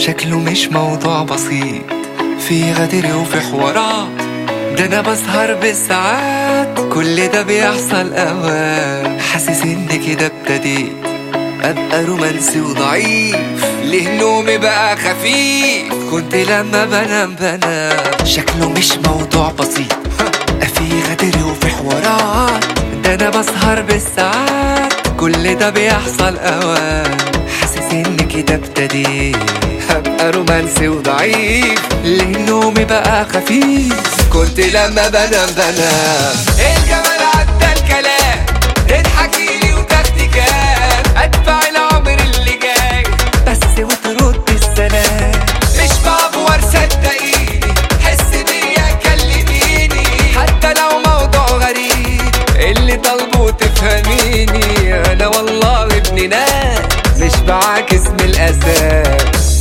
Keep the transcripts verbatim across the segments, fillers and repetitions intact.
شكله مش موضوع بسيط، في غدر وفي حوارات، ده انا بسهر بالساعات، كل ده بيحصل اوقات. حاسس ان كده ابتديت ابقى رومانسي وضعيف، ليه نومي بقى خفيف، كنت لما بنام بنام. شكله مش موضوع بسيط، في غدر وفي حوارات، ده انا بسهر بالساعات، كل ده بيحصل اوقات. حاسس ان كده ابتديت هبقى رومانسي وضعيف، ليه نومي بقى خفيف، كنت لما بنام بنام. الجمال عدى الكلام، تضحكيلي وتاخدي كام، ادفع العمر اللي جاي بس وترد السلام. مش بعبور صدقيني، حس بيا كلميني، حتى لو موضوع غريب اللي طالبه تفهميني. انا والله ابن ناس مش بعاكس من الاساس.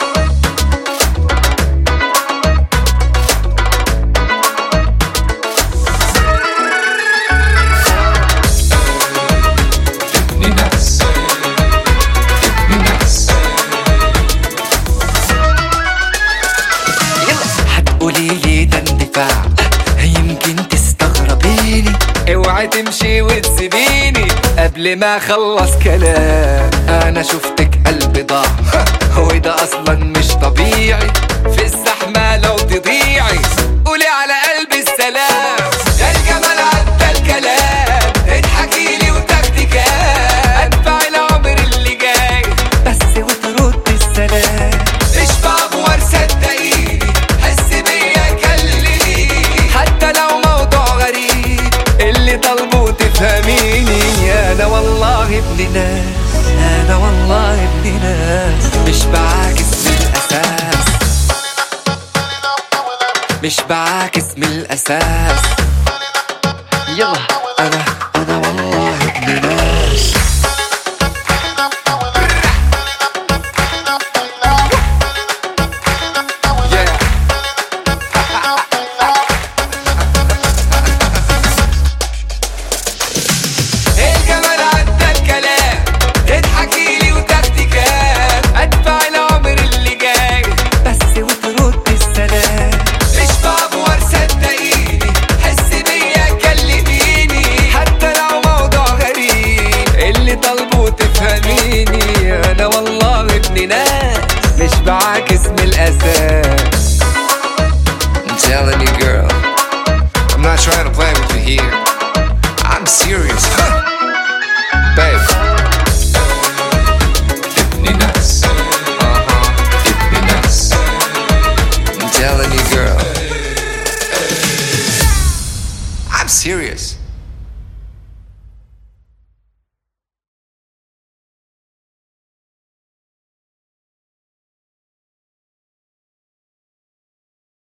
هتقوليلي ده اندفاع، يمكن تستغربيني، اوعي تمشي وتسيبيني قبل ما اخلص كلام. انا شفتك قلبي ضاع، وده اصلا مش طبيعي، في الزحمه لو تضيعي قولي على قلبي السلام. يا الجمال عدى الكلام، اضحكيلي وتاخدي كام، ادفع العمر اللي جاي بس وترد السلام. مش بعبور صدقيني، حس بيا كلميني، حتى لو موضوع غريب اللي طالبه تفهميني. انا والله ابن ناس، انا والله ابن ناس، مش بعاكس من الاساس، مش بعاكس من الاساس. يلا انا انا والله ابن ناس. انا والله ابن ناس مش بعاكس من الاساس. I'm telling you girl, I'm not trying to play with you here, I'm serious. Babe, ابن ناس. uh-huh. ابن ناس. I'm telling you girl, I'm serious.